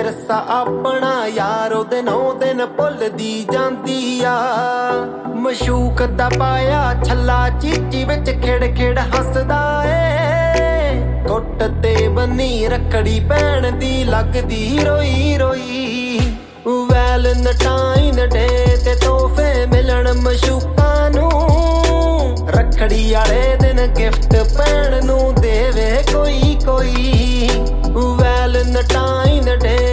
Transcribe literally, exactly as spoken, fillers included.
ਵਿਰਸਾ ਆਪਣਾ ਯਾਰ ਉਹਦੇ ਨੌ ਦਿਨ ਭੁੱਲਦੀ ਜਾਂਦੀ ਆ। ਮਸ਼ੂਕ ਦਾ ਪਾਇਆ ਛੱਲਾ ਚੀਚੀ ਵਿੱਚ ਖਿੜ ਖਿੜ ਹੱਸਦਾ ਏ। ਗੁੱਟ ਤੇ ਬੰਨੀ ਰੱਖੜੀ ਪੈਣ ਦੀ ਲੱਗਦੀ ਰੋਈ ਰੋਈ। ਵੈਲਨਟਾਈਨ ਡੇ ਤੇ ਤੋਹਫੇ ਮਿਲਣ ਮਸ਼ੂਕਾਂ ਨੂੰ, ਰੱਖੜੀ ਵਾਲੇ ਦਿਨ ਗਿਫਟ ਪੈਣ ਨੂੰ